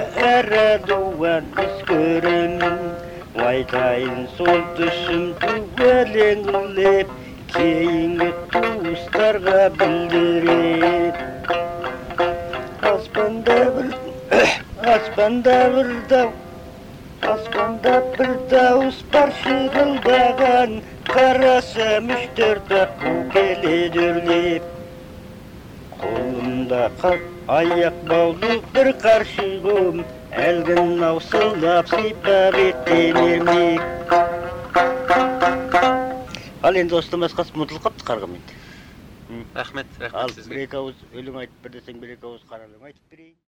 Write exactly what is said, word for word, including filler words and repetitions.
әрі дуан үскөрін. Айтайын сол түсімді өлеңлеп, кейінгі туыстарға білдірет. Аспанда бір, аспанда бір дау, аспанда бір дауыс бар шырылдаған, қарасам үш төрт аққу келеді өрлеп. Қолымда қап аяқ баулы бір қаршығым, әлгін аусылап сипап еттен ермек. Ал енді осыдан басқасы ұмытылып қапты қарғам енді. Рахмет, рахмет Ал сізге. бір екі ауыз өлең айтып бір десең бір екі ауыз қаралың айтып берейін.